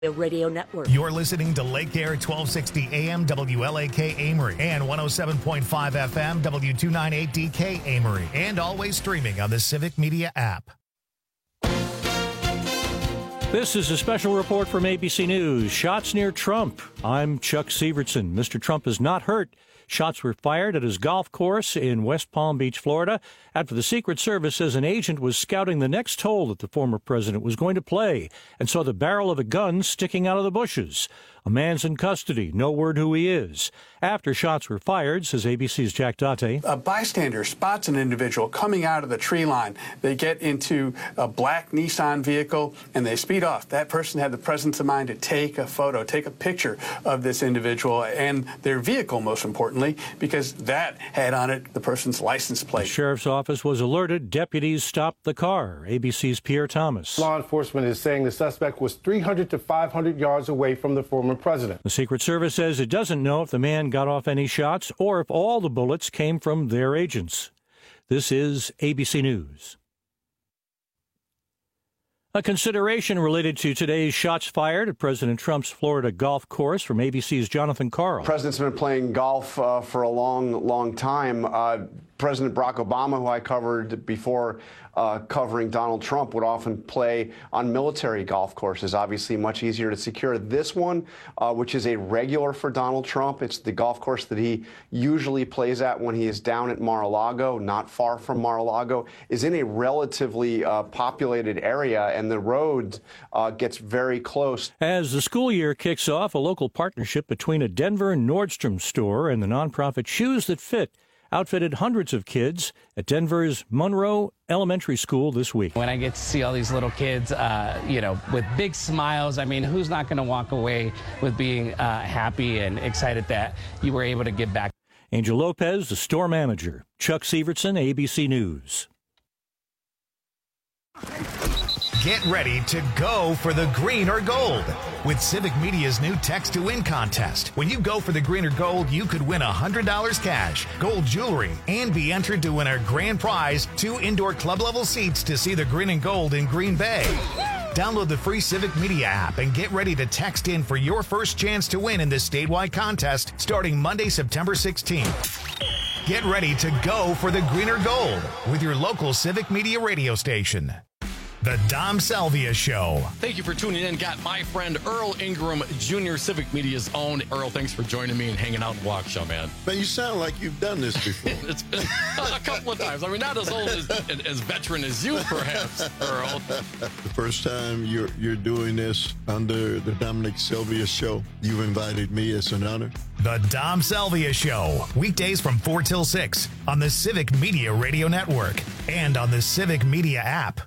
Radio Network. You're listening to Lake Air 1260 AM WLAK Amory and 107.5 FM W298DK Amory, and always streaming on the Civic Media app. This is a special report from ABC News. Shots near Trump. I'm Chuck Severson. Mr. Trump is not hurt. Shots were fired at his golf course in West Palm Beach, Florida, after the Secret Service says an agent was scouting the next hole that the former president was going to play and saw the barrel of a gun sticking out of the bushes. A man's in custody. No word who he is. After shots were fired, says ABC's Jack Date. A bystander spots an individual coming out of the tree line. They get into a black Nissan vehicle and they speed off. That person had the presence of mind to take a photo, take a picture of this individual and their vehicle, most importantly, because that had on it the person's license plate. The sheriff's office was alerted. Deputies stopped the car. ABC's Pierre Thomas. Law enforcement is saying the suspect was 300 to 500 yards away from the former president. The Secret Service says it doesn't know if the man got off any shots or if all the bullets came from their agents. This is ABC News. A consideration related to today's shots fired at President Trump's Florida golf course from ABC's Jonathan Carl. The president's been playing golf for a long time. President Barack Obama, who I covered before covering Donald Trump, would often play on military golf courses, obviously much easier to secure. This one, which is a regular for Donald Trump, it's the golf course that he usually plays at when he is down at Mar-a-Lago, not far from Mar-a-Lago, is in a relatively populated area, and the road gets very close. As the school year kicks off, a local partnership between a Denver Nordstrom store and the nonprofit Shoes That Fit outfitted hundreds of kids at Denver's Monroe Elementary School this week. When I get to see all these little kids, with big smiles, I mean, who's not going to walk away with being happy and excited that you were able to give back? Angel Lopez, the store manager. Chuck Severson, ABC News. Get ready to go for the green or gold with Civic Media's new Text to Win contest. When you go for the green or gold, you could win $100 cash, gold jewelry, and be entered to win our grand prize, 2 indoor club-level seats to see the green and gold in Green Bay. Download the free Civic Media app and get ready to text in for your first chance to win in this statewide contest starting Monday, September 16th. Get ready to go for the green or gold with your local Civic Media radio station. The Dom Salvia Show. Thank you for tuning in. Got my friend Earl Ingram Jr., Civic Media's own. Earl, thanks for joining me and hanging out in Waukesha, man. Man, you sound like you've done this before. It's been a couple of times. I mean, not as old as veteran as you, perhaps, Earl. The first time you're doing this under the Dominic Salvia Show, you've invited me. It's an honor. The Dom Salvia Show. Weekdays from 4 till 6 on the Civic Media Radio Network and on the Civic Media app.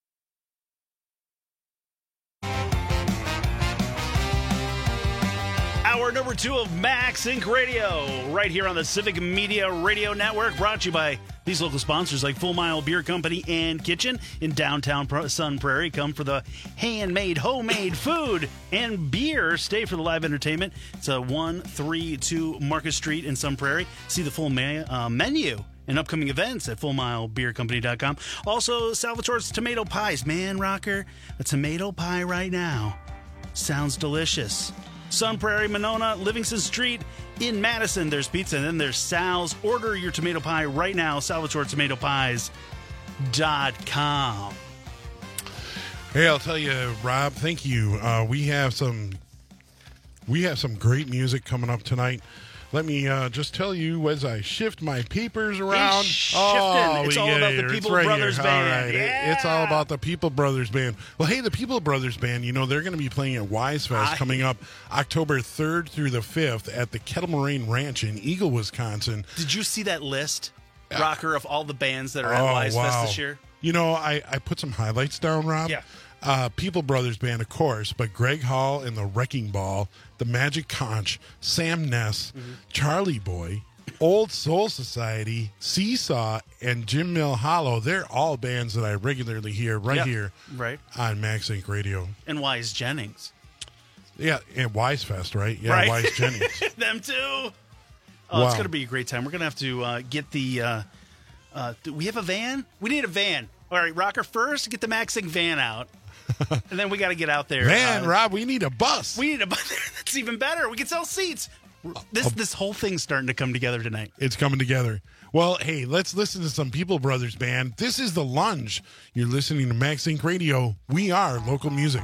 Hour number 2 of Max Inc. Radio, right here on the Civic Media Radio Network, brought to you by these local sponsors like Full Mile Beer Company and Kitchen in downtown Sun Prairie. Come for the handmade, homemade food and beer. Stay for the live entertainment. It's a 132 Marcus Street in Sun Prairie. See the full menu and upcoming events at FullMileBeerCompany.com. Also, Salvatore's Tomato Pies. Man, Rocker, a tomato pie right now sounds delicious. Sun Prairie, Monona, Livingston Street in Madison. There's pizza, and then there's Sal's. Order your tomato pie right now, SalvatoreTomatoPies.com. Hey, I'll tell you, Rob, thank you. We have some great music coming up tonight. Let me just tell you as I shift my papers around. It's all about the People Brothers Band. All right. Yeah. It's all about the People Brothers Band. Well, hey, the People Brothers Band, they're going to be playing at Wise Fest coming up October 3rd through the 5th at the Kettle Moraine Ranch in Eagle, Wisconsin. Did you see that list, Rocker, of all the bands that are at Wise Fest this year? I put some highlights down, Rob. Yeah. People Brothers Band, of course, but Greg Hall and the Wrecking Ball, the Magic Conch, Sam Ness, Charlie Boy, Old Soul Society, Seesaw, and Jim Mill Hollow. They're all bands that I regularly hear here on Max Inc. Radio. And Wise Jennings. Yeah, and Wise Fest, right? Yeah, right. Wise Jennings. Them too. Oh, wow. It's going to be a great time. We're going to have to get the do we have a van? We need a van. All right, Rocker, first, get the Max Inc. van out. And then we got to get out there. Man, Rob, we need a bus. We need a bus. That's even better. We can sell seats. This whole thing's starting to come together tonight. It's coming together. Well, hey, let's listen to some People Brothers Band. This is The Lunge. You're listening to Max Inc. Radio. We are local music.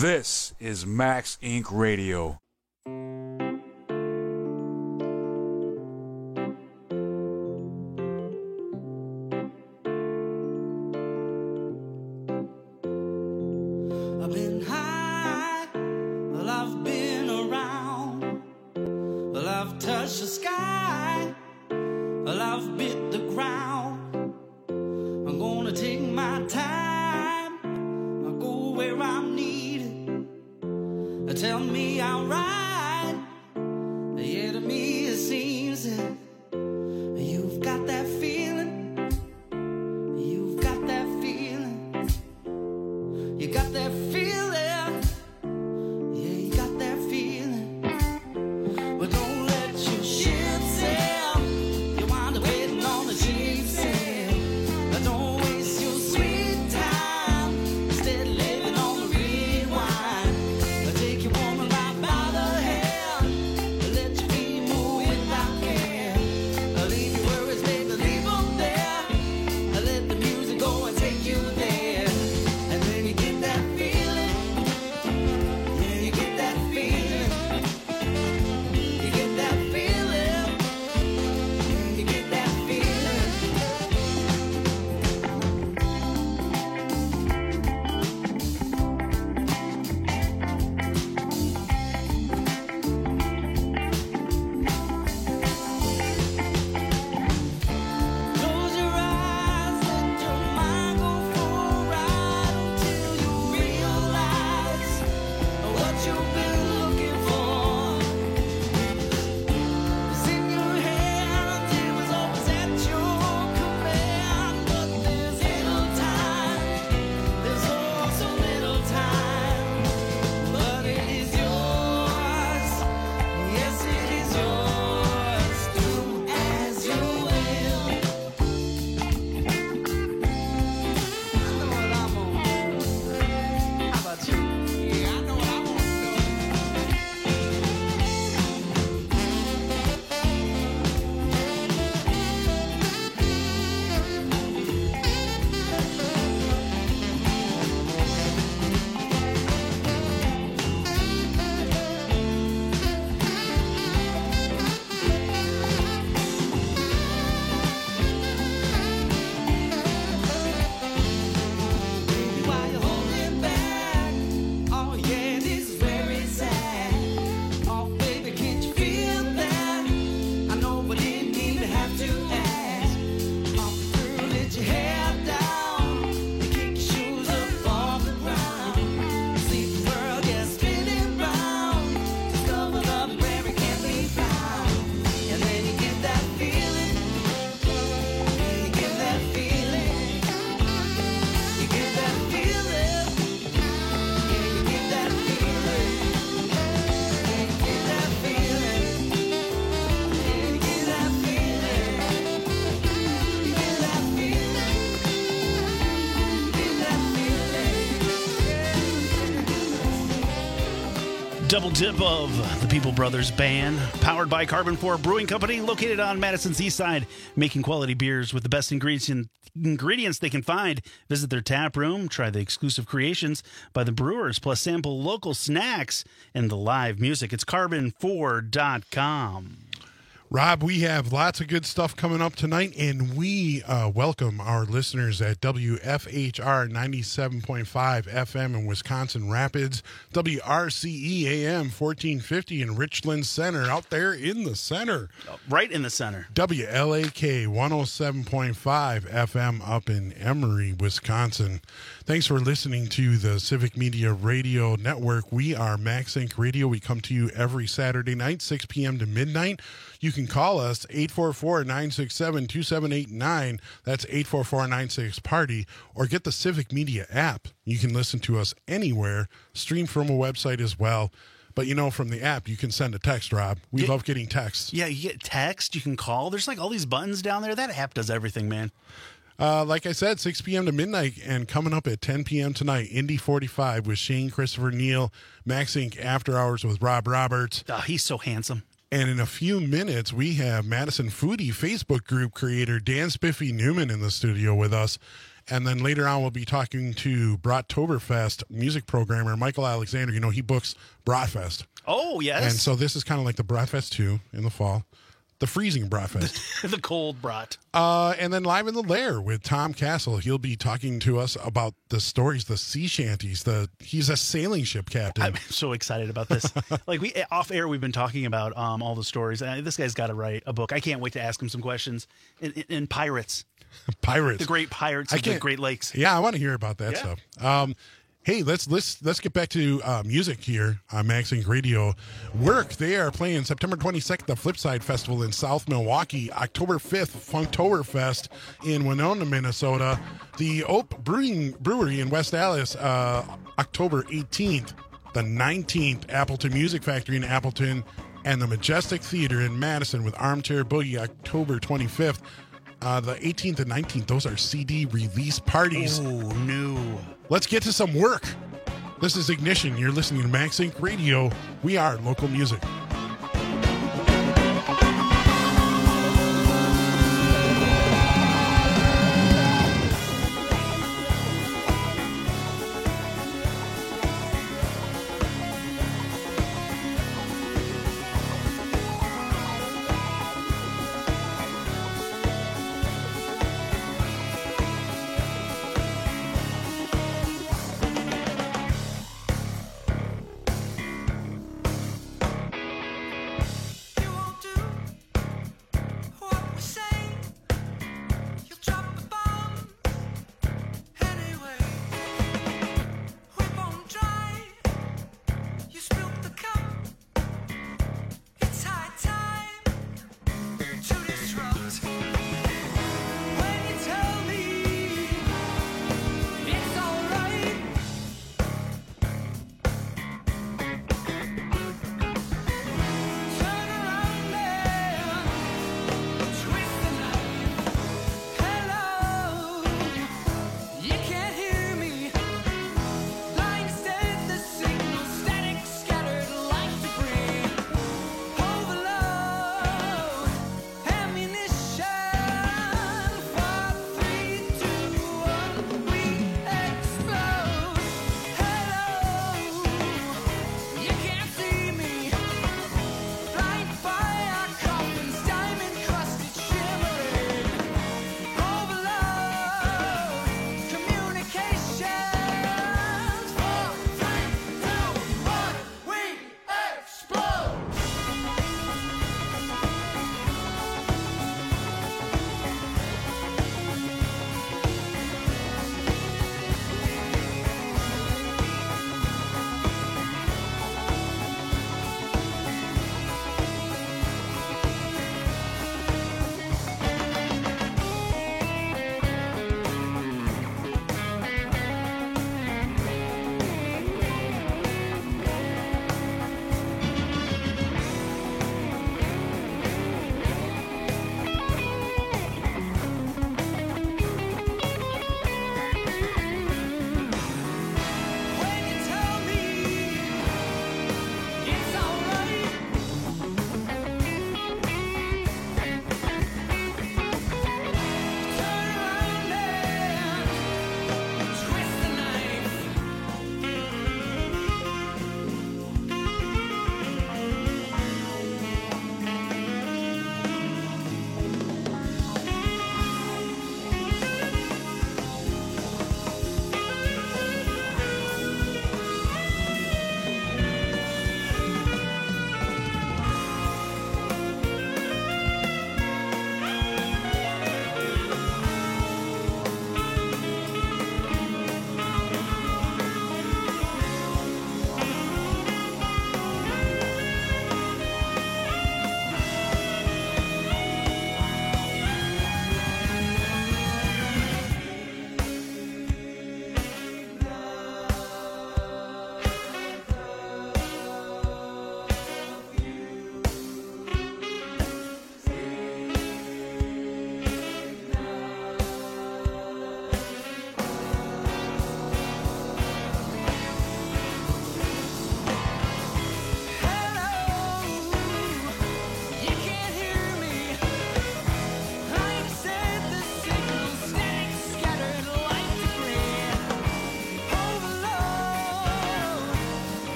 This is Max Inc. Radio. I've been high, well, I've been around, well, I've touched the sky, well, I've bit the ground. I'm gonna take my time, I'll go where I'm needed. Tell me I'm right, yeah, to me it seems that you've got that feeling, you've got that feeling, you got that feeling, yeah, you got that feeling. Well, don't let your ship sail, you wind up waiting on the cheap sail. Don't waste your sweet time, instead of living on the rewind. Take your woman right by the hand, let your feet move without care. Leave your worries, baby, leave them there. Let the music go and take you there. And then you get that feeling, yeah, you get that feeling. You get that feeling, yeah, you get that feeling. Close your eyes, let your mind go for a ride until you realize what you've been looking for. It's in your hand, it was always at your command. But there's little time, there's oh so little time. But it is yours, yes it is yours. Do as you will. I know what I'm gonna do. How about you? Yeah, I know what I'm gonna Why you holding back? Oh yeah, this is very sad. Oh baby, can't you feel that? I know, but didn't mean to have to ask. Oh girl, let your hair down, kick your shoes up off the ground. See the world just spinning round, discover love where it can't be found. And then you get that feeling, yeah, you get that feeling. You get that feeling, yeah, you get that feeling, yeah, you get that feeling, yeah, you get that feeling, you get that feeling, Double dip of the People Brothers Band, powered by Carbon 4 Brewing Company, located on Madison's East Side, making quality beers with the best ingredients they can find. Visit their tap room, try the exclusive creations by the brewers, plus sample local snacks and the live music. It's carbon4.com. Rob, we have lots of good stuff coming up tonight, and we welcome our listeners at WFHR 97.5 FM in Wisconsin Rapids, WRCE AM 1450 in Richland Center, out there in the center. Right in the center. WLAK 107.5 FM up in Emory, Wisconsin. Thanks for listening to the Civic Media Radio Network. We are Max Inc. Radio. We come to you every Saturday night, 6 p.m. to midnight. You can call us 844-967-2789. That's 844-96-PARTY. Or get the Civic Media app. You can listen to us anywhere, stream from a website as well. But, you know, from the app, you can send a text, Rob. We love getting texts. Yeah, you get text, you can call. There's like all these buttons down there. That app does everything, man. Like I said, 6 p.m. to midnight, and coming up at 10 p.m. tonight, Indy 45 with Shane Christopher Neal, Max Inc. After Hours with Rob Roberts. Oh, he's so handsome. And in a few minutes, we have Madison Foodie Facebook group creator Dan Spiffy Newman in the studio with us. And then later on, we'll be talking to Brattoberfest music programmer Michael Alexander. You know, he books Bratfest. Oh, yes. And so this is kind of like the Bratfest 2 in the fall. The freezing Bratfest. The cold brat. And then live in the lair with Tom Castle. He'll be talking to us about the stories, the sea shanties. He's a sailing ship captain. I'm so excited about this. Like off air, we've been talking about all the stories. This guy's got to write a book. I can't wait to ask him some questions. In pirates. Pirates. The great pirates of the Great Lakes. Yeah, I want to hear about that stuff. Hey, let's get back to music here on Max Inc. Radio. Work, they are playing September 22nd, the Flipside Festival in South Milwaukee. October 5th, Funktoberfest in Winona, Minnesota. The Ope Brewery in West Allis, October 18th. The 19th, Appleton Music Factory in Appleton. And the Majestic Theater in Madison with Armchair Boogie, October 25th. The 18th and 19th, those are CD release parties. Oh, no. Let's get to some work. This is Ignition. You're listening to Max Inc. Radio. We are local music.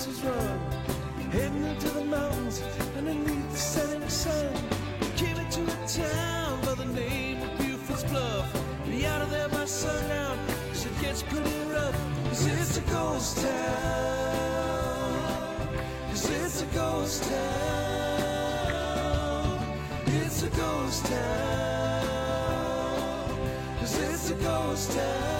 horses run, heading into the mountains underneath the setting sun. Came into a town by the name of Buford's Bluff. Be out of there by sundown, 'cause it gets pretty rough. 'Cause it's a ghost town. 'Cause it's a ghost town. It's a ghost town. 'Cause it's a ghost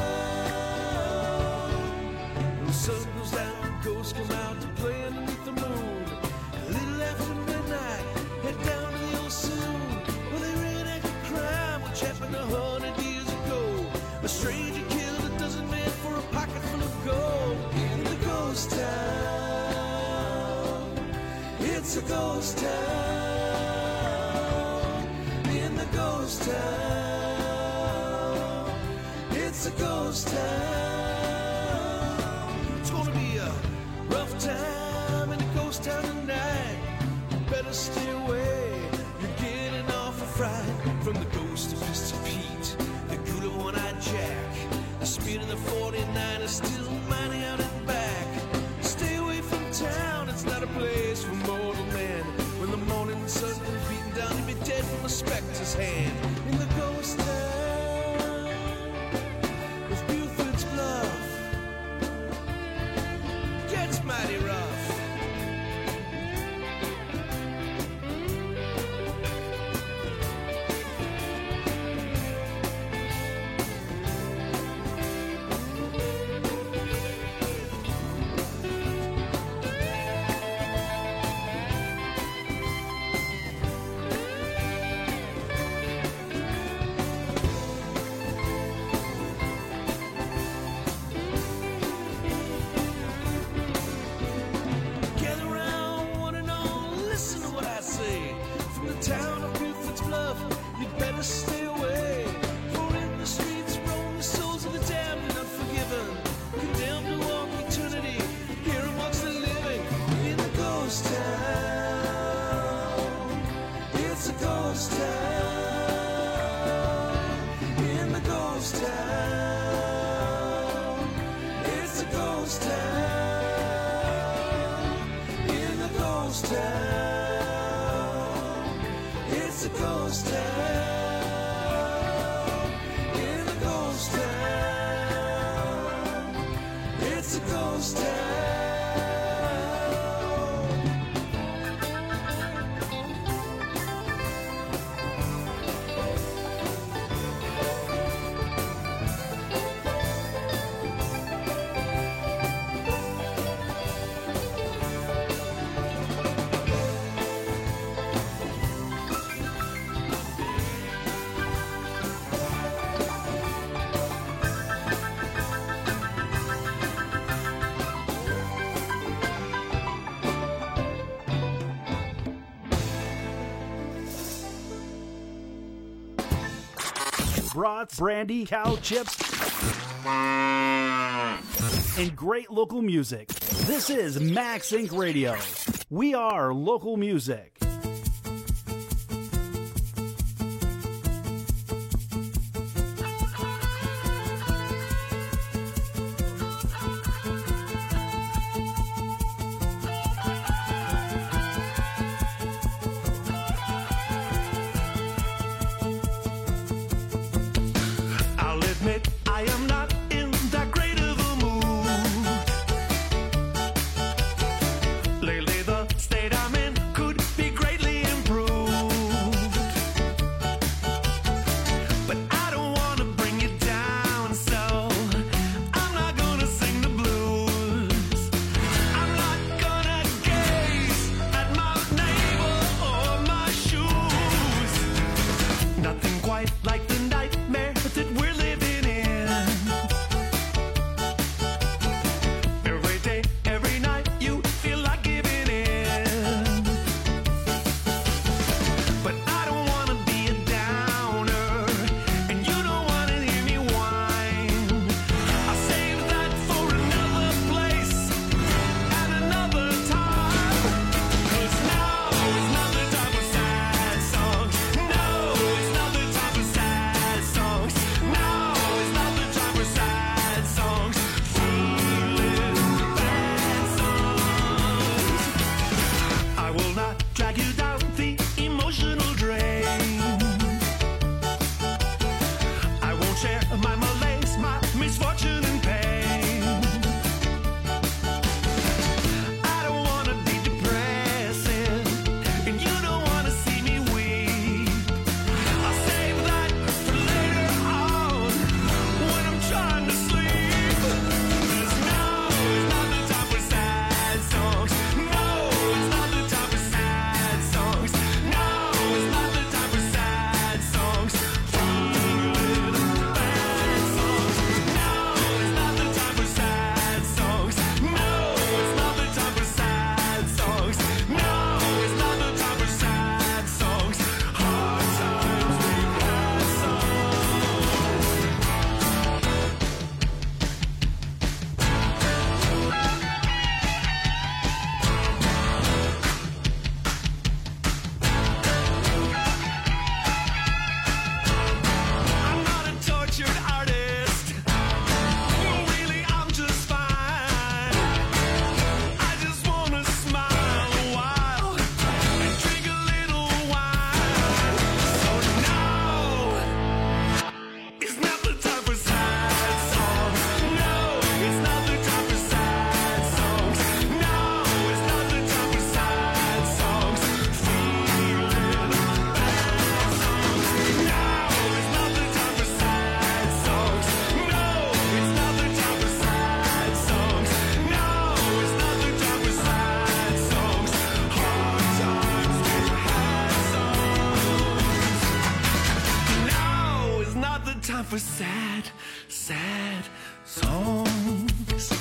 town. When the sun goes down, ghosts come out to play underneath the moon. A little after midnight, head down to the old saloon where they reenact a crime which happened 100 years ago. A stranger killed a dozen men for a pocket full of gold. In the ghost town, it's a ghost town. In the ghost town, it's a ghost town. It's gonna be a rough time in a ghost town tonight. You better stay away. You're getting awful fright from the ghost of Mr. Pete, the good of One-Eyed Jack. The speed of the 49 is still mining out and back. Stay away from town, it's not a place for mortal man. When the morning sun comes beating down, you'll be dead from a specter's hand. In the ghost town with Buford's Bluff, gets mighty rough. Gather round, one and all, listen to what I say. From the town of Buford's Bluff, you'd better stay away. For in the streets roam the souls of the damned and unforgiven, condemned to walk eternity here amongst the living. In the ghost town, it's a ghost town. In the ghost town, it's a ghost town. In the ghost town, it's a ghost town. In the ghost town, it's a ghost town. Brats, brandy, cow chips, and great local music. This is Max Inc. Radio. We are local music. I'll admit I am not in that great of a mood. Lately the state I'm in could be greatly improved. But I don't want to bring you down, so I'm not gonna sing the blues. I'm not gonna gaze at my neighbor or my shoes. Nothing quite like the nightmare that we're living in. Every day, every night, you feel like giving in. But I don't want to be a downer, and you don't want to hear me whine. I'll save that for another place and another time. 'Cause now is not the time for sad songs. No, it's not the time for sad time for sad, sad songs.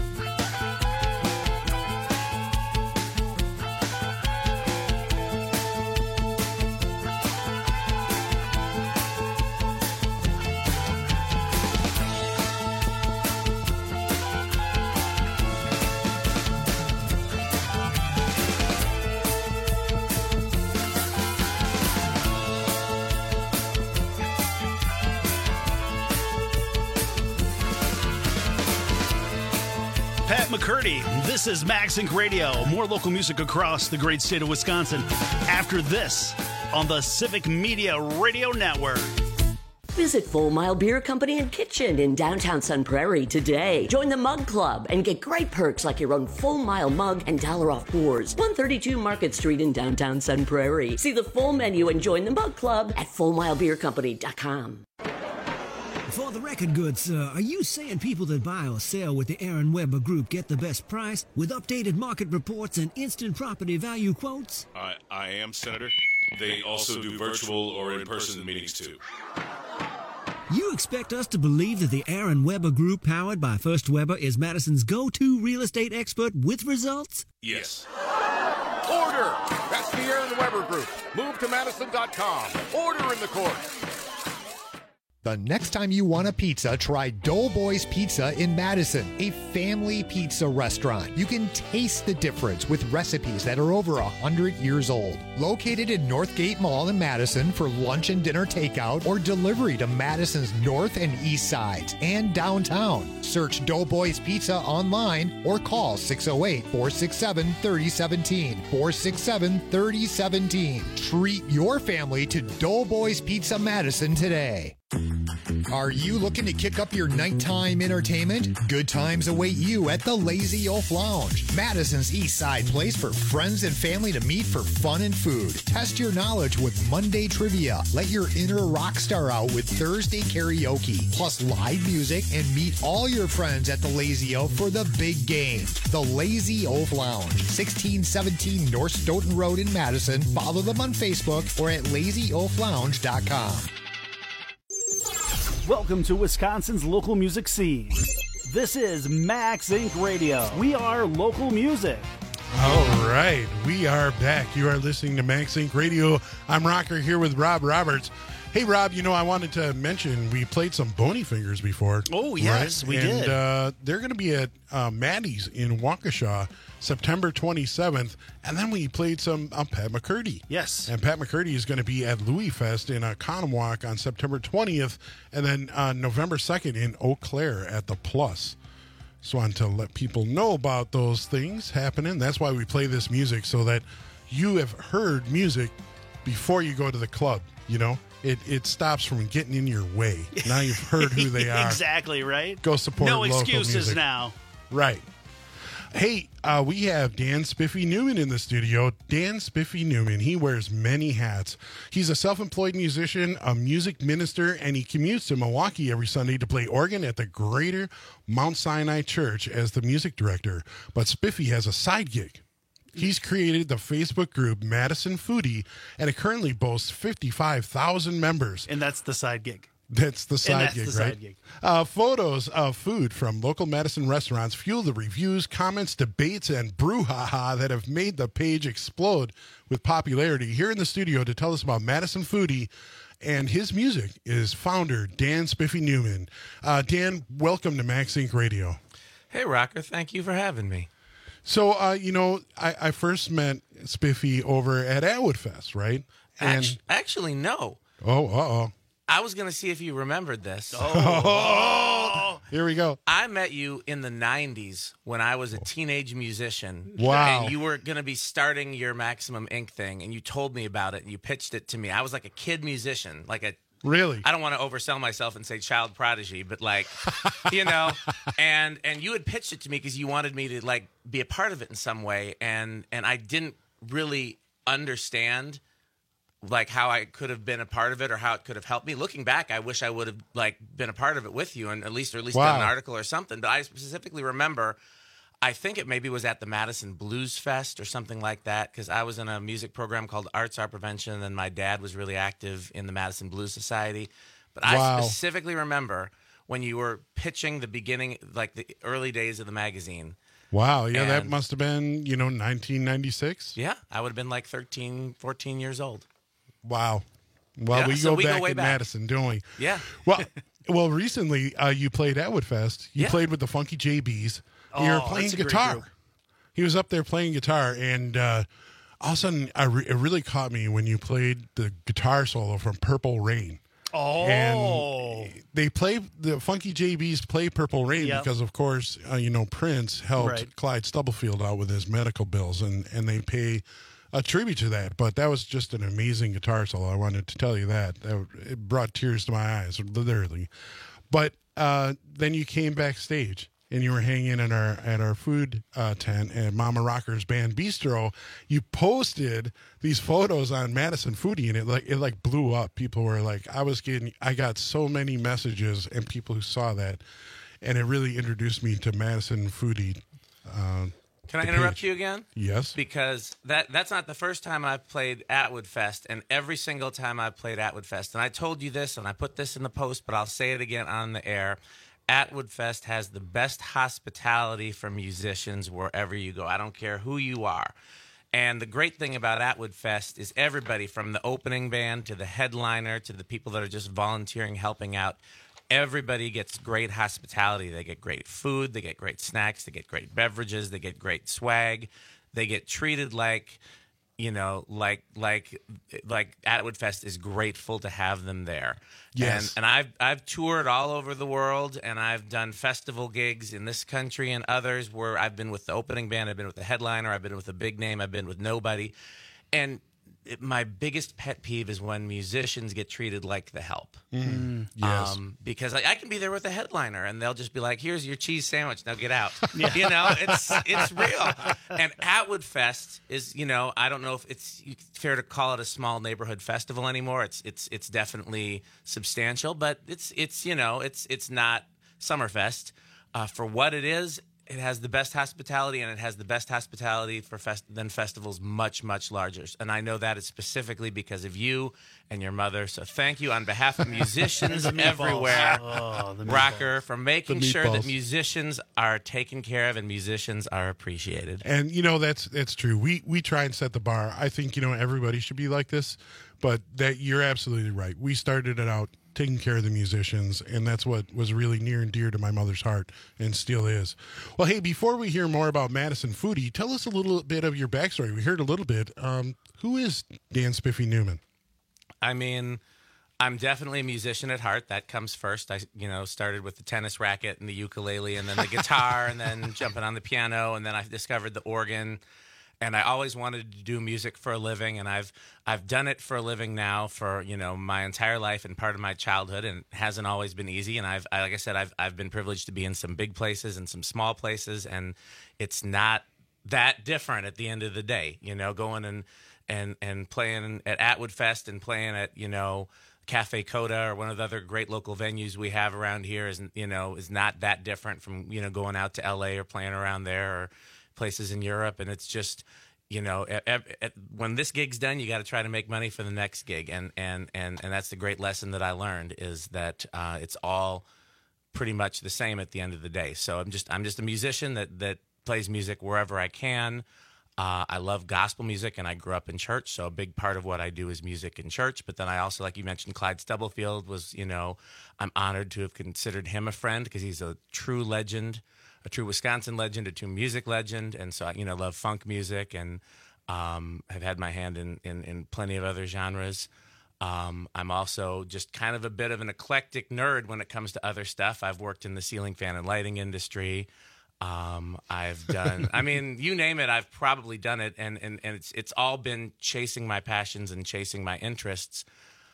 Pat McCurdy, this is Max Inc. Radio. More local music across the great state of Wisconsin after this on the Civic Media Radio Network. Visit Full Mile Beer Company and Kitchen in downtown Sun Prairie today. Join the Mug Club and get great perks like your own Full Mile mug and $1 off pours. 132 Market Street in downtown Sun Prairie. See the full menu and join the Mug Club at FullMileBeerCompany.com. For the record goods, are you saying people that buy or sell with the Aaron Weber Group get the best price with updated market reports and instant property value quotes? I am, Senator. They also do virtual or in-person meetings, too. You expect us to believe that the Aaron Weber Group, powered by First Weber, is Madison's go-to real estate expert with results? Yes. Order! That's the Aaron Weber Group. Move to Madison.com. Order in the court. The next time you want a pizza, try Doughboys Pizza in Madison, a family pizza restaurant. You can taste the difference with recipes that are over 100 years old. Located in Northgate Mall in Madison for lunch and dinner takeout or delivery to Madison's north and east sides and downtown. Search Doughboys Pizza online or call 608-467-3017. 467-3017. Treat your family to Doughboys Pizza Madison today. Are you looking to kick up your nighttime entertainment? Good times await you at the Lazy Oaf Lounge, Madison's East Side place for friends and family to meet for fun and food. Test your knowledge with Monday trivia. Let your inner rock star out with Thursday karaoke, plus live music, and meet all your friends at the Lazy Oaf for the big game. The Lazy Oaf Lounge, 1617 North Stoughton Road in Madison. Follow them on Facebook or at lazyoaflounge.com. Welcome to Wisconsin's local music scene. This is Max Inc. Radio. We are local music. All right, we are back. You are listening to Max Inc. Radio. I'm Rocker here with Rob Roberts. Hey, Rob, I wanted to mention we played some Bony Fingers before. Oh, yes, we did. And they're going to be at Maddie's in Waukesha, September 27th. And then we played some Pat McCurdy. Yes. And Pat McCurdy is going to be at Louis Fest in Conomowoc on September 20th. And then November 2nd in Eau Claire at the Plus. Just wanted to let people know about those things happening. That's why we play this music, so that you have heard music before you go to the club, It stops from getting in your way. Now you've heard who they are. Exactly, right? Go support no local excuses music. now. Right. Hey, we have Dan Spiffy Newman in the studio. Dan Spiffy Newman, he wears many hats. He's a self-employed musician, a music minister, and he commutes to Milwaukee every Sunday to play organ at the Greater Mount Sinai Church as the music director. But Spiffy has a side gig. He's created the Facebook group Madison Foodie, and it currently boasts 55,000 members. And that's the side gig. That's the side gig, right? Side gig. Photos of food from local Madison restaurants fuel the reviews, comments, debates, and brouhaha that have made the page explode with popularity. Here in the studio to tell us about Madison Foodie and his music is founder Dan Spiffy Newman. Dan, welcome to Max Inc. Radio. Hey, Rocker. Thank you for having me. So, I first met Spiffy over at Atwood Fest, right? And Actually, no. Oh, uh-oh. I was going to see if you remembered this. Oh. Here we go. I met you in the 90s when I was a teenage musician. Wow. And you were going to be starting your Maximum Inc. thing, and you told me about it, and you pitched it to me. I was like a kid musician, Really? I don't want to oversell myself and say child prodigy, but and you had pitched it to me because you wanted me to be a part of it in some way, and I didn't really understand how I could have been a part of it or how it could have helped me. Looking back, I wish I would have been a part of it with you and at least done an article or something. But I specifically remember, I think it maybe was at the Madison Blues Fest or something like that, because I was in a music program called Arts Our Prevention, and then my dad was really active in the Madison Blues Society. But Wow. I specifically remember when you were pitching the beginning, like the early days of the magazine. Wow. Yeah, that And- must have been, 1996. Yeah, I would have been like 13, 14 years old. Wow. Well, Yeah, we so go we go back way in back. Madison, don't we? Yeah. Well, recently you played at Woodfest. You Yeah. played with the Funky JBs. You Oh, were playing that's a great guitar. group. He was up there playing guitar, and all of a sudden, it really caught me when you played the guitar solo from Purple Rain. Oh. And they play, the Funky JBs play Purple Rain Yep. because, of course, Prince helped Right. Clyde Stubblefield out with his medical bills, and they pay a tribute to that. But that was just an amazing guitar solo. I wanted to tell you that. It brought tears to my eyes, literally. But then you came backstage and you were hanging at our food tent at Mama Rocker's Band Bistro. You posted these photos on Madison Foodie, and it blew up. People were like, I got so many messages and people who saw that, and it really introduced me to Madison Foodie. Can I the interrupt page. you again? Yes. Because that's not the first time I've played Atwood Fest, and every single time I've played Atwood Fest, and I told you this, and I put this in the post, but I'll say it again on the air. Atwood Fest has the best hospitality for musicians wherever you go. I don't care who you are. And the great thing about Atwood Fest is everybody from the opening band to the headliner to the people that are just volunteering, helping out. Everybody gets great hospitality. They get great food. They get great snacks. They get great beverages. They get great swag. They get treated like Atwood Fest is grateful to have them there. Yes. And I've toured all over the world, and I've done festival gigs in this country and others where I've been with the opening band, I've been with the headliner, I've been with a big name, I've been with nobody. And my biggest pet peeve is when musicians get treated like the help. Yes. Because I can be there with a headliner, and they'll just be like, "Here's your cheese sandwich. Now get out." It's real. And Atwood Fest is, I don't know if it's fair to call it a small neighborhood festival anymore. It's definitely substantial, but it's not Summerfest. For what it is, it has the best hospitality, and it has the best hospitality than festivals much, much larger. And I know that is specifically because of you and your mother. So thank you on behalf of musicians everywhere, Rocker, for making sure that musicians are taken care of and musicians are appreciated. And that's true. We try and set the bar. I think everybody should be like this, but that you're absolutely right. We started it out taking care of the musicians, and that's what was really near and dear to my mother's heart and still is. Well, hey, before we hear more about Madison Foodie, tell us a little bit of your backstory. We heard a little bit. Who is Dan Spiffy Newman? I mean, I'm definitely a musician at heart. That comes first. I, started with the tennis racket and the ukulele, and then the guitar, and then jumping on the piano, and then I discovered the organ. And I always wanted to do music for a living, and I've done it for a living now for my entire life and part of my childhood, and it hasn't always been easy. And like I said, I've been privileged to be in some big places and some small places, and it's not that different at the end of the day. Going and playing at Atwood Fest and playing at Cafe Coda or one of the other great local venues we have around here is not that different from going out to LA or playing around there or places in Europe. And it's just when this gig's done, you got to try to make money for the next gig, and that's the great lesson that I learned is that it's all pretty much the same at the end of the day. So I'm just a musician that plays music wherever I can. I love gospel music, and I grew up in church, so a big part of what I do is music in church. But then I also, like you mentioned, Clyde Stubblefield was, I'm honored to have considered him a friend because he's a true legend, a true Wisconsin legend, a true music legend. And so, love funk music and have had my hand in plenty of other genres. I'm also just kind of a bit of an eclectic nerd when it comes to other stuff. I've worked in the ceiling fan and lighting industry. I've done, you name it, I've probably done it. And it's all been chasing my passions and chasing my interests.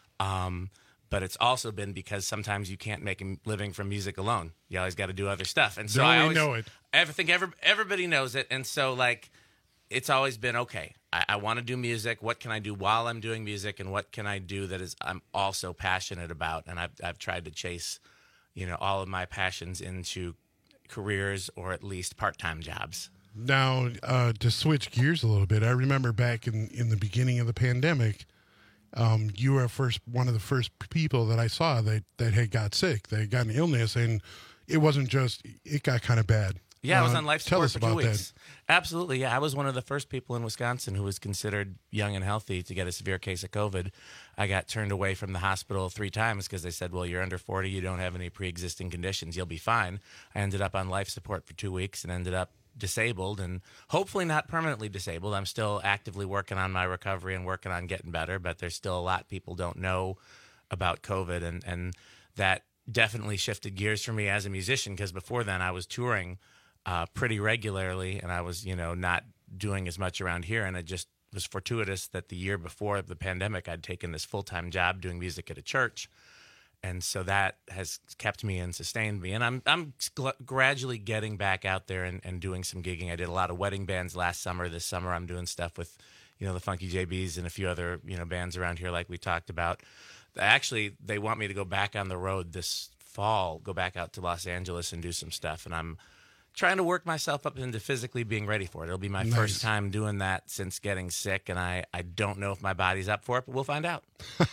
But it's also been because sometimes you can't make a living from music alone. You always got to do other stuff. And so I always know it. I think everybody knows it. And so it's always been, okay, I want to do music. What can I do while I'm doing music? And what can I do that I'm also passionate about? And I've tried to chase, all of my passions into careers or at least part-time jobs. Now, to switch gears a little bit, I remember back in the beginning of the pandemic, you were one of the first people that I saw that had got sick. They got an illness, and it wasn't just, it got kind of bad. Yeah, I was on life Tell support us for 2 about weeks. that. Absolutely, yeah. I was one of the first people in Wisconsin who was considered young and healthy to get a severe case of COVID. I got turned away from the hospital 3 times because they said, well, you're under 40, you don't have any pre-existing conditions, you'll be fine. I ended up on life support for 2 weeks and ended up disabled, and hopefully not permanently disabled. I'm still actively working on my recovery and working on getting better, but there's still a lot people don't know about COVID, and that definitely shifted gears for me as a musician, because before then I was touring pretty regularly, and I was, not doing as much around here, and it just was fortuitous that the year before the pandemic I'd taken this full-time job doing music at a church, and so that has kept me and sustained me, and I'm gradually getting back out there and doing some gigging. I did a lot of wedding bands last summer. This summer I'm doing stuff with the Funky JBs and a few other bands around here like we talked about. Actually, they want me to go back on the road this fall, go back out to Los Angeles and do some stuff, and I'm trying to work myself up into physically being ready for it. It'll be my first time doing that since getting sick, and I don't know if my body's up for it, but we'll find out.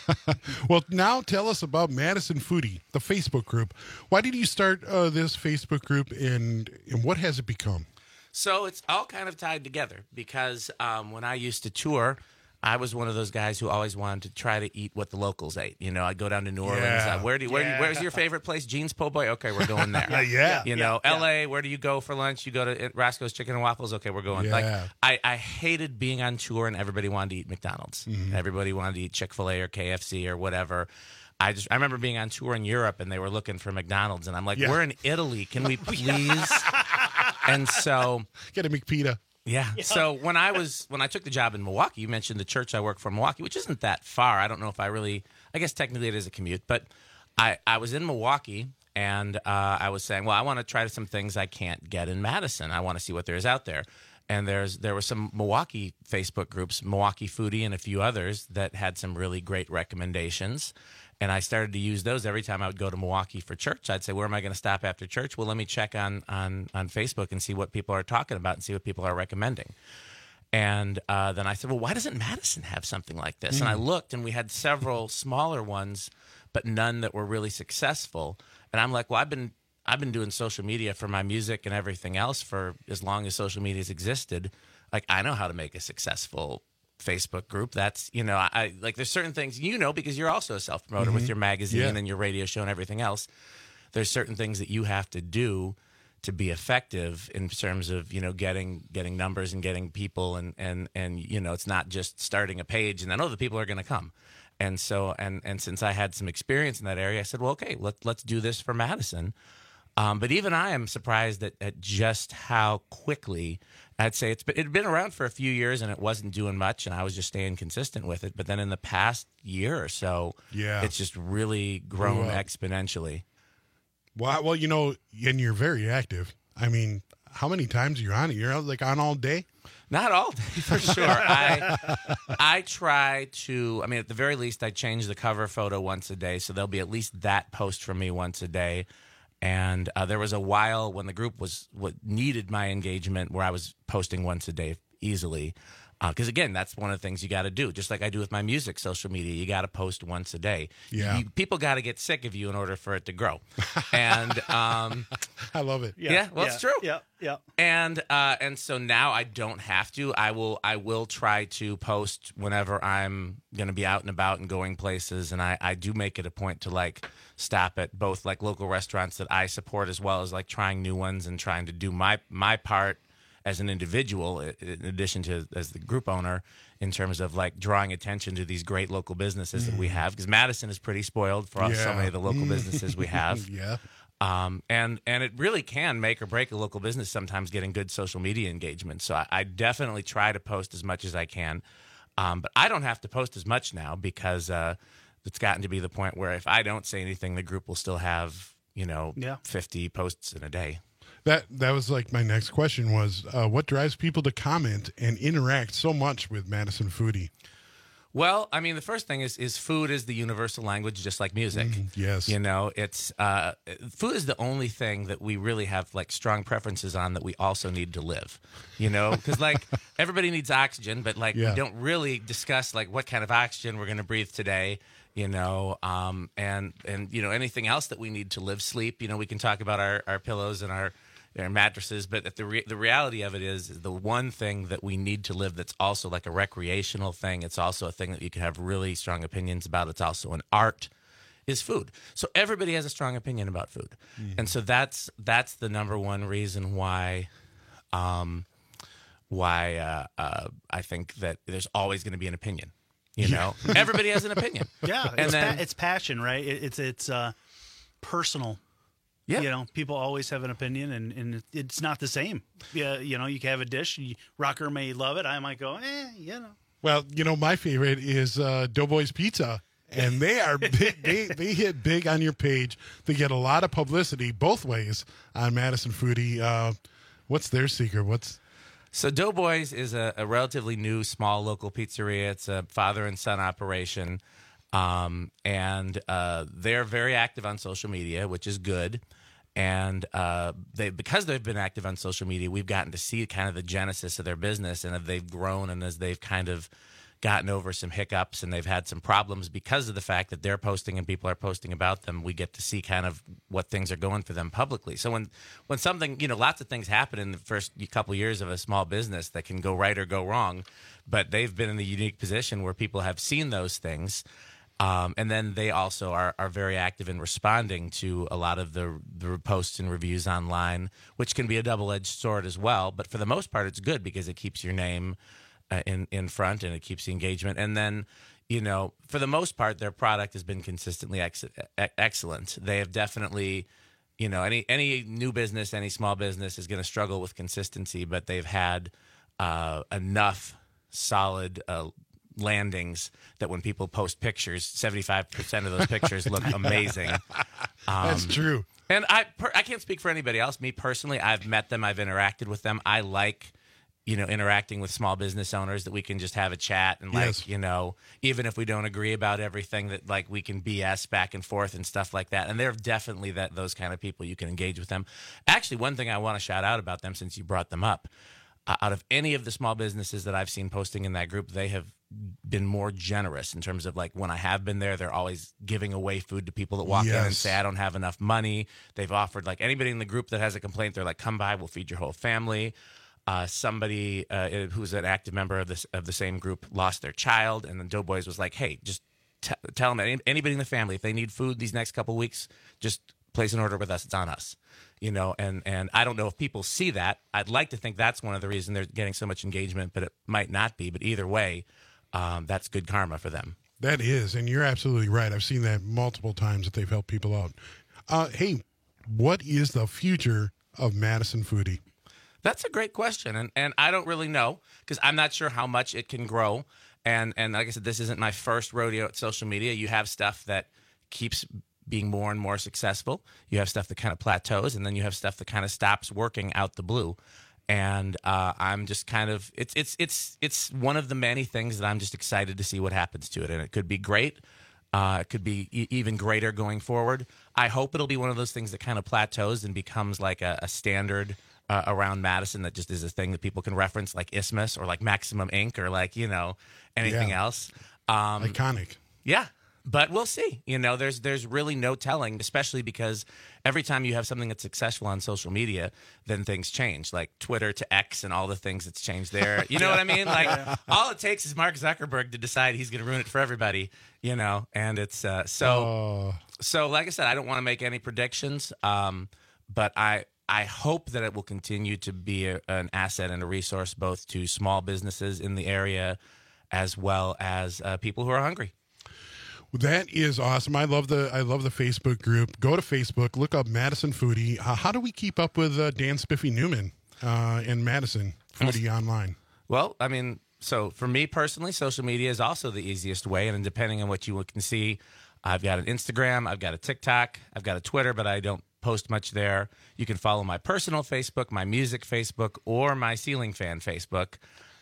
Well, now tell us about Madison Foodie, the Facebook group. Why did you start this Facebook group, and what has it become? So it's all kind of tied together because when I used to tour, I was one of those guys who always wanted to try to eat what the locals ate. I'd go down to New Orleans. Where's your favorite place? Jean's Po' Boy. Okay, we're going there. L.A. Where do you go for lunch? You go to Roscoe's Chicken and Waffles. Okay, we're going. Yeah. I hated being on tour and everybody wanted to eat McDonald's. Mm-hmm. Everybody wanted to eat Chick-fil-A or KFC or whatever. I remember being on tour in Europe and they were looking for McDonald's, and I'm like, we're in Italy. Can we please? And so get a McPita. Yeah. So when I took the job in Milwaukee, you mentioned the church I work for in Milwaukee, which isn't that far. I don't know if I guess technically it is a commute, but I was in Milwaukee and I was saying, well, I want to try some things I can't get in Madison. I want to see what there is out there. And there were some Milwaukee Facebook groups, Milwaukee Foodie and a few others that had some really great recommendations. And I started to use those every time I would go to Milwaukee for church. I'd say, where am I going to stop after church? Well, let me check on Facebook and see what people are talking about and see what people are recommending. And then I said, well, why doesn't Madison have something like this? And I looked, and we had several smaller ones, but none that were really successful. And I'm like, well, I've been doing social media for my music and everything else for as long as social media's existed. Like, I know how to make a successful Facebook group. That's, I like, there's certain things, because you're also a self-promoter with your magazine and your radio show and everything else. There's certain things that you have to do to be effective in terms of, getting numbers and getting people and it's not just starting a page and then, the people are going to come. And so, and since I had some experience in that area, I said, well, okay, let's do this for Madison. But even I am surprised at just how quickly, I'd say it had been around for a few years and it wasn't doing much, and I was just staying consistent with it. But then in the past year or so, it's just really grown exponentially. Well, and you're very active. I mean, how many times are you on it? You're like on all day? Not all day, for sure. I try to, at the very least, I change the cover photo once a day, so there'll be at least that post from me once a day. And there was a while when the group needed my engagement where I was posting once a day easily. Because, again, that's one of the things you got to do. Just like I do with my music social media, you got to post once a day. Yeah. People got to get sick of you in order for it to grow. And I love it. It's true. Yeah. And so now I don't have to. I will try to post whenever I'm going to be out and about and going places. And I do make it a point to stop at both local restaurants that I support, as well as trying new ones and trying to do my part as an individual, in addition to as the group owner, in terms of drawing attention to these great local businesses that we have, because Madison is pretty spoiled for so many of the local businesses we have. And it really can make or break a local business sometimes getting good social media engagement. So I definitely try to post as much as I can, but I don't have to post as much now because it's gotten to be the point where if I don't say anything, the group will still have 50 posts in a day. That was my next question was, what drives people to comment and interact so much with Madison Foodie? Well, I mean, the first thing is food is the universal language, just like music. Yes. You know, it's food is the only thing that we really have like strong preferences on that we also need to live. You know, because like everybody needs oxygen, but like we don't really discuss like what kind of oxygen we're going to breathe today. You know, and you know anything else that we need to live, sleep. You know, we can talk about our pillows and our mattresses, but the reality of it is the one thing that we need to live that's also like a recreational thing, it's also a thing that you can have really strong opinions about, it's also an art, is food. So everybody has a strong opinion about food. And so that's the number one reason why I think that there's always going to be an opinion. You know, everybody has an opinion. Yeah, and it's passion, right? It's personal. Yeah. You know, people always have an opinion, and it's not the same. Yeah, you know, you can have a dish. Rocker may love it. I might go, you know. Well, you know, my favorite is Doughboys Pizza, and they are big, they hit big on your page. They get a lot of publicity both ways on Madison Foodie. What's their secret? So Doughboys is a relatively new, small local pizzeria. It's a father and son operation, and they're very active on social media, which is good. And because they've been active on social media, we've gotten to see kind of the genesis of their business, and as they've grown and as they've kind of gotten over some hiccups and they've had some problems because of the fact that they're posting and people are posting about them, we get to see kind of what things are going for them publicly. So when something, you know, lots of things happen in the first couple years of a small business that can go right or go wrong, but they've been in the unique position where people have seen those things. And then they also are very active in responding to a lot of the posts and reviews online, which can be a double-edged sword as well. But for the most part, it's good because it keeps your name in front and it keeps the engagement. And then, you know, for the most part, their product has been consistently excellent. They have definitely, you know, any new business, any small business is going to struggle with consistency, but they've had enough solid landings that when people post pictures, 75% of those pictures look amazing. That's true. And I can't speak for anybody else. Me personally, I've met them. I've interacted with them. I like, you know, interacting with small business owners that we can just have a chat and like, you know, even if we don't agree about everything, that like we can BS back and forth and stuff like that. And they're definitely those kind of people. You can engage with them. Actually, one thing I want to shout out about them since you brought them up, out of any of the small businesses that I've seen posting in that group, they have been more generous in terms of like when I have been there, they're always giving away food to people that walk in and say, I don't have enough money. They've offered like anybody in the group that has a complaint, they're like, come by, we'll feed your whole family. Somebody who's an active member of the same group lost their child, and then Doughboys was like, hey, just tell them, anybody in the family, if they need food these next couple weeks, just place an order with us. It's on us. You know, and I don't know if people see that. I'd like to think that's one of the reasons they're getting so much engagement, but it might not be. But either way, that's good karma for them. That is, and you're absolutely right. I've seen that multiple times that they've helped people out. Hey, what is the future of Madison Foodie? That's a great question, and I don't really know because I'm not sure how much it can grow. And like I said, this isn't my first rodeo at social media. You have stuff that keeps being more and more successful. You have stuff that kind of plateaus, and then you have stuff that kind of stops working out the blue. And I'm just kind of it's one of the many things that I'm just excited to see what happens to it, and it could be great. It could be even greater going forward. I hope it'll be one of those things that kind of plateaus and becomes like a standard around Madison that just is a thing that people can reference, like Isthmus or like Maximum Inc. or like, you know, anything else. Iconic. Yeah. But we'll see. You know, there's really no telling, especially because every time you have something that's successful on social media, then things change, like Twitter to X and all the things that's changed there. You know what I mean? Like all it takes is Mark Zuckerberg to decide he's going to ruin it for everybody, you know, and it's so like I said, I don't want to make any predictions, but I hope that it will continue to be an asset and a resource both to small businesses in the area as well as people who are hungry. That is awesome. I love the Facebook group. Go to Facebook, look up Madison Foodie. How do we keep up with Dan Spiffy Newman and Madison Foodie online? Well, I mean, so for me personally, social media is also the easiest way. And depending on what you can see, I've got an Instagram, I've got a TikTok, I've got a Twitter, but I don't post much there. You can follow my personal Facebook, my music Facebook, or my Ceiling Fan Facebook.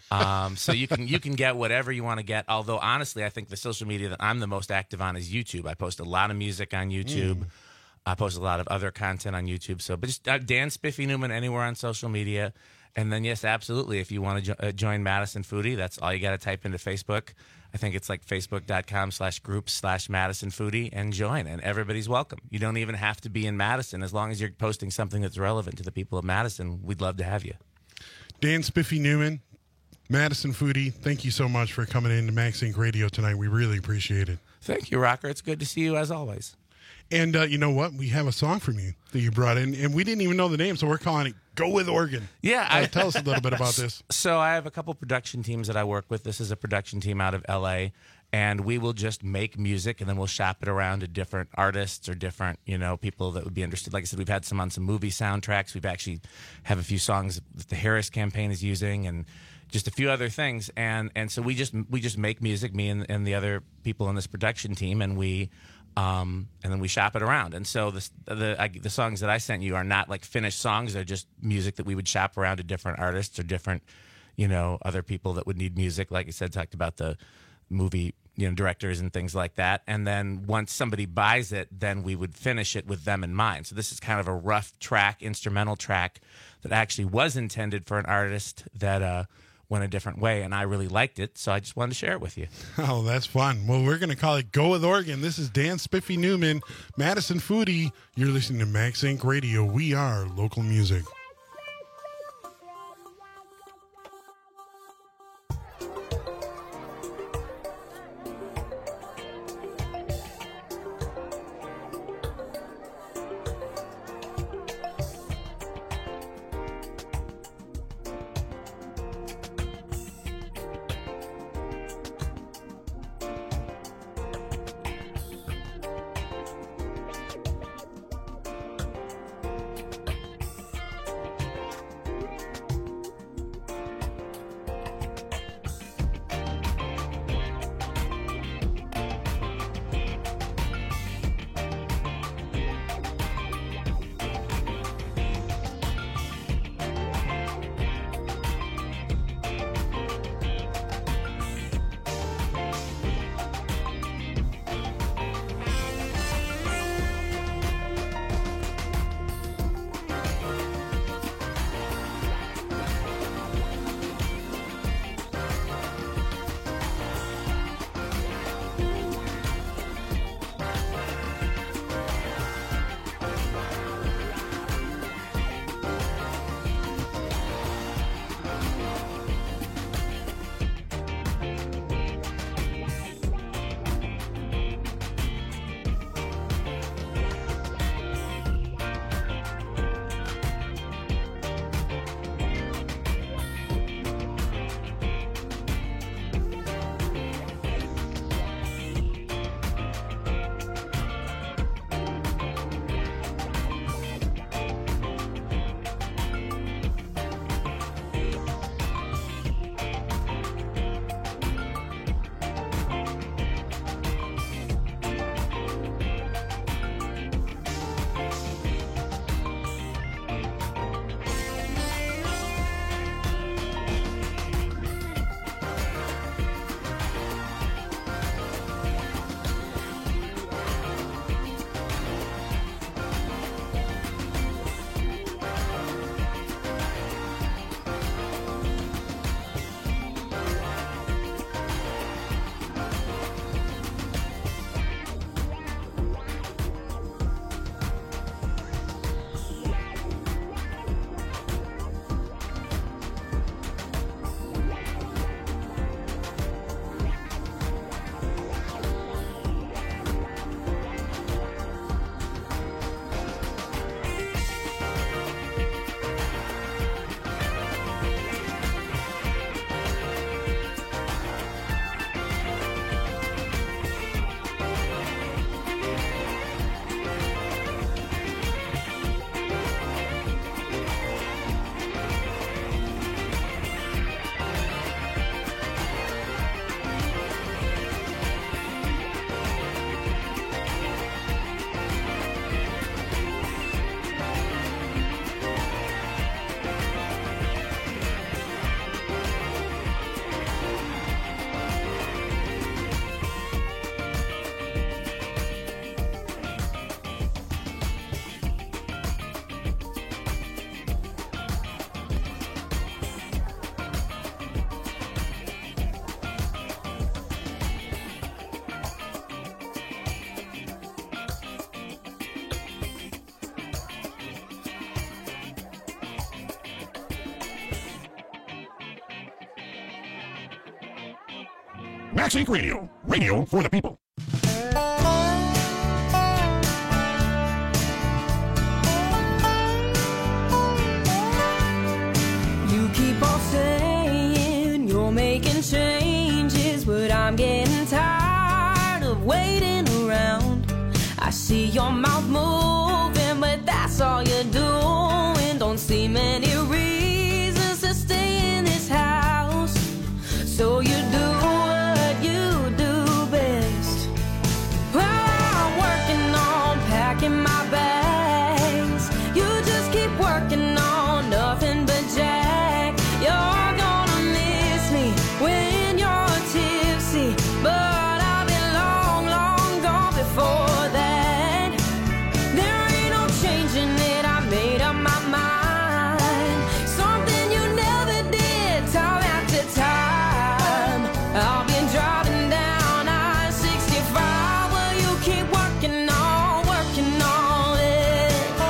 So you can get whatever you want to get. Although honestly, I think the social media that I'm the most active on is YouTube. I post a lot of music on YouTube. I post a lot of other content on YouTube. So, but just Dan Spiffy Newman anywhere on social media. And then, yes, absolutely. If you want to join Madison Foodie, that's all you got to type into Facebook. I think it's like facebook.com/groups/Madison Foodie and join. And everybody's welcome. You don't even have to be in Madison. As long as you're posting something that's relevant to the people of Madison, we'd love to have you. Dan Spiffy Newman, Madison Foodie, thank you so much for coming into Max Inc. Radio tonight. We really appreciate it. Thank you, Rocker. It's good to see you as always. And you know what? We have a song from you that you brought in, and we didn't even know the name, so we're calling it Go With Oregon. Yeah. Tell us a little bit about this. So I have a couple production teams that I work with. This is a production team out of L.A., and we will just make music, and then we'll shop it around to different artists or different, people that would be interested. Like I said, we've had some on some movie soundtracks. We've actually have a few songs that the Harris campaign is using, and just a few other things. And so we just make music, me and the other people in this production team, and and then we shop it around. And so the songs that I sent you are not like finished songs. They're just music that we would shop around to different artists or different, other people that would need music. Like I said, talked about the movie, directors and things like that. And then once somebody buys it, then we would finish it with them in mind. So this is kind of a rough track, instrumental track that actually was intended for an artist that went a different way, and I really liked it, so I just wanted to share it with you. Oh, that's fun. Well, we're going to call it Go With Oregon. This is Dan Spiffy Newman, Madison Foodie. You're listening to Max Inc. Radio. We are local music. Max Inc. Radio. Radio for the people. You keep on saying you're making changes, but I'm getting tired of waiting around. I see your mouth moving, but that's all you're doing. Don't see many reasons to stay in this house, so you do what you do best. Well, I'm working on packing my bags. You just keep working on nothing but jack. You're gonna miss me when you're tipsy, but I've been long, long gone before that. There ain't no changing it, I made up my mind. Something you never did, time after time. I've been driving down I-65, well, you keep working on it.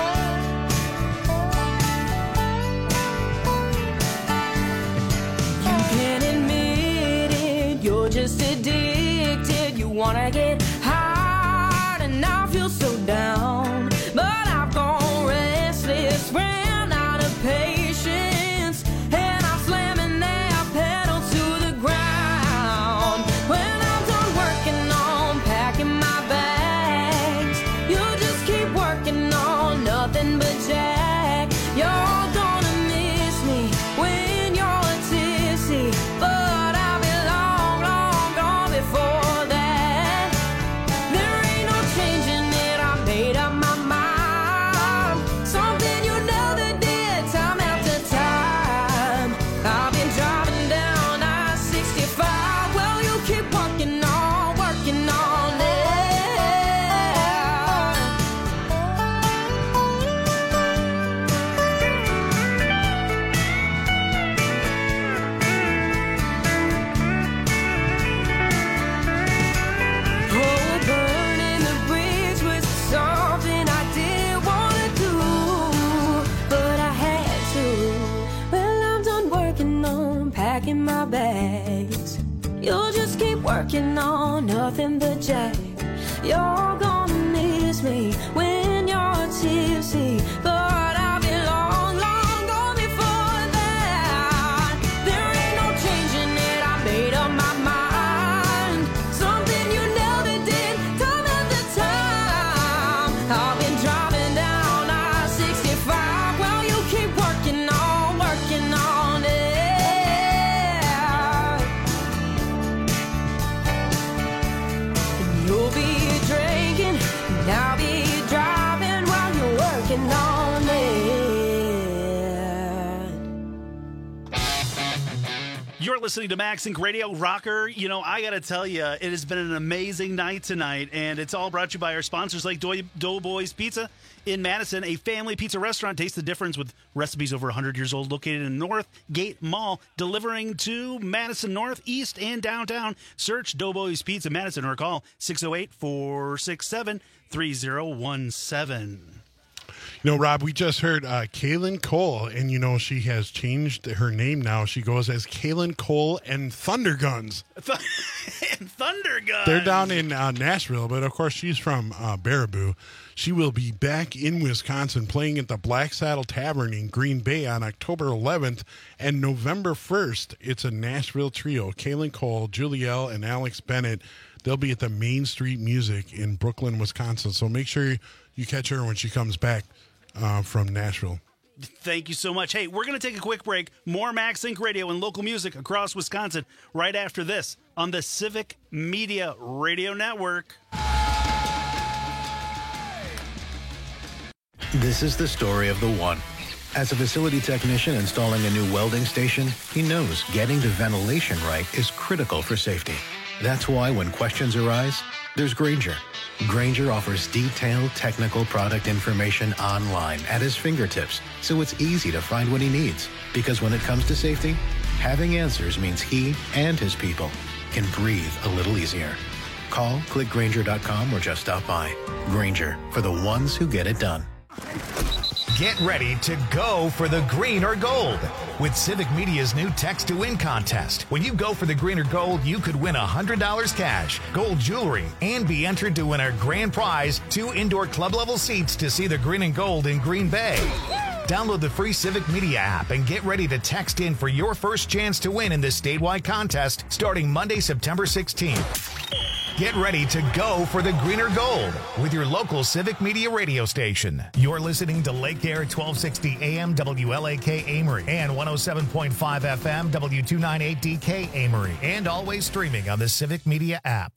You can't admit it, you're just addicted. You wanna get high, and now I feel so down. But I've gone restless, ran out of patience, and I'm slamming that pedal to the ground. When I'm done working on packing my bags, you just keep working on nothing but jack. You're gonna miss me when you're tipsy, but I've been long, long gone before that. There ain't no changing it, I made up my mind. Something you never did, time after time. I've been driving down I-65, well, you keep working on it. Oh, burning the bridge was something I didn't wanna do, but I had to. Well, I'm done working on packing my bags. You'll just keep working on nothing but jack. You're gonna miss me when you're tipsy, but I've been long, long gone before that. There ain't no changing it, I made up my mind. Something you never did, time after time. I've been driving down I-65, well, you keep working on it. And you'll be drinking, and I'll be driving while you're working on it. You're listening to Max Inc. Radio Rocker. You know, I got to tell you, it has been an amazing night tonight, and it's all brought to you by our sponsors like Doughboys Pizza in Madison, a family pizza restaurant. Taste the difference with recipes over 100 years old, located in Northgate Mall, delivering to Madison North, East, and downtown. Search Doughboys Pizza Madison or call 608-467-3017. You know, Rob, we just heard Kaylin Cole, and, you know, she has changed her name now. She goes as Kaylin Cole and Thunder Guns. And Thunder Guns. They're down in Nashville, but, of course, she's from Baraboo. She will be back in Wisconsin playing at the Black Saddle Tavern in Green Bay on October 11th. And November 1st, it's a Nashville trio, Kaylin Cole, Julielle, and Alex Bennett. They'll be at the Main Street Music in Brooklyn, Wisconsin. So make sure you catch her when she comes back from Nashville. Thank you so much. Hey, we're going to take a quick break. More Max Inc. Radio and local music across Wisconsin right after this on the Civic Media Radio Network. This is the story of the one. As a facility technician installing a new welding station, he knows getting the ventilation right is critical for safety. That's why when questions arise, there's Grainger. Grainger offers detailed technical product information online at his fingertips, so it's easy to find what he needs. Because when it comes to safety, having answers means he and his people can breathe a little easier. Call, click Grainger.com, or just stop by. Grainger, for the ones who get it done. Get ready to go for the green or gold with Civic Media's new Text to Win contest. When you go for the green or gold, you could win $100 cash, gold jewelry, and be entered to win our grand prize, 2 indoor club-level seats to see the green and gold in Green Bay. Download the free Civic Media app and get ready to text in for your first chance to win in this statewide contest starting Monday, September 16th. Get ready to go for the green or gold with your local Civic Media radio station. You're listening to Lake Air 1260 AM WLAK Amory and 107.5 FM W298DK Amory, and always streaming on the Civic Media app.